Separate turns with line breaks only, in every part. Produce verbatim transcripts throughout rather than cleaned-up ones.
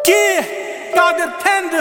Yeah, Kadir Tender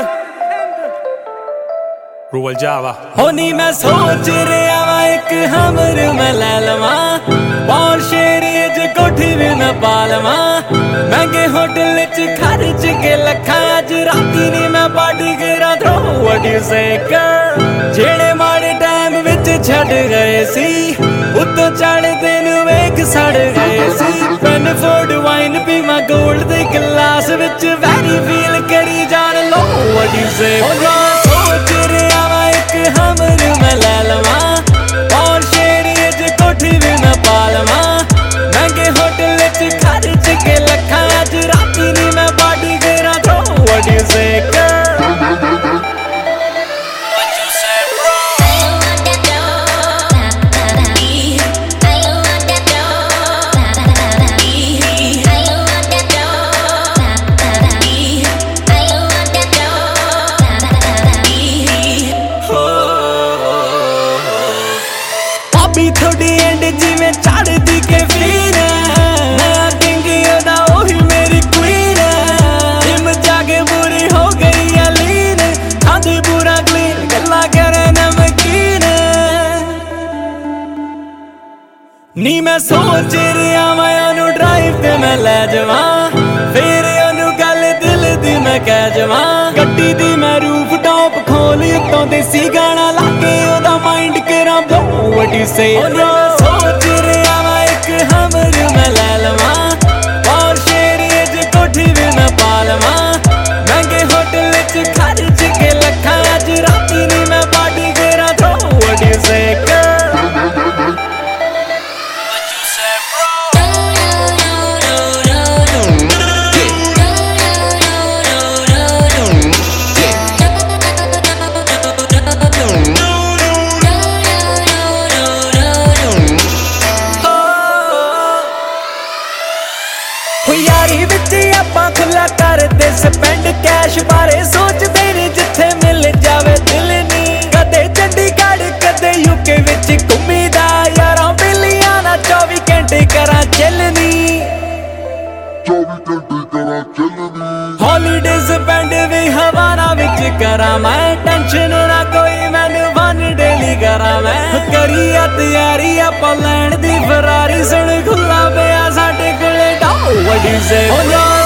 Ruwal Java
होनी मैं सोच रहा वा एक हमर मैं ले लवा और शेरीज कोठी भी मैं पा लवा महंगे होटल च खर्च के लखा अज राती नी मैं पार्टी करा थ्रो व्हाट यू से जेड़े माड़े टाइम विच छड़ गए सी उत्तों चढ़ दिन वेख सड़ गए सी पेन फोर्ड वाइन पी मैं गोल्ड दे गिलास विच वैरी फील करी जान लो व्हाट यू से सोच रहा वा एक हमर मैं ले लवा और शेरीज कोठी भी मैं पा लवा महंगे होटल च खर्च के लखा अज राती नी मैं पार्टी करा थ्रो व्हाट यू से थोड़ी एंड जिवें चढ़दी के फीन किंगी ओदा ओही मेरी क्वीन जिम जाके बुरी हो गई है लीन खांदी पूरा क्लीन गल्ला करे नमकीन नी मैं सोच रहा मैं ओनू ड्राइव ते मैं ले जावां फिर ओनू गल दिल दी मैं कह जावां गड्डी दी मैं रूफ टॉप खोली उत्तों देसी गाना लाके ओदा माइंड करा ब्लो व्हाट यू से सोच रहा मैं एक हमर मैं ले लवा और शेरीज कोठी भी मैं पा लवा महंगे होटल च खर्च के लखा अज राती नी मैं पार्टी करा थ्रो व्हाट यू से यारी विच आपां खुला करदे स्पेंड कैश बारे सोचदे नी जिथे मिल जावे दिल नी कदे चंडीगढ़ कदे यूके विच घुमीदा यारां बेलियां ना चौबी घंटे करा चलनी
चौबी घंटे करा चलनी
हॉलीडे स्पेंड भी हवाना विच करा मैं टेंशन ना कोई मैनू वन डेली करा मैं करी तैयारी आपां लैण दी फरारी सुन खुला पिया साडे कोले डाओ व्हाट यू से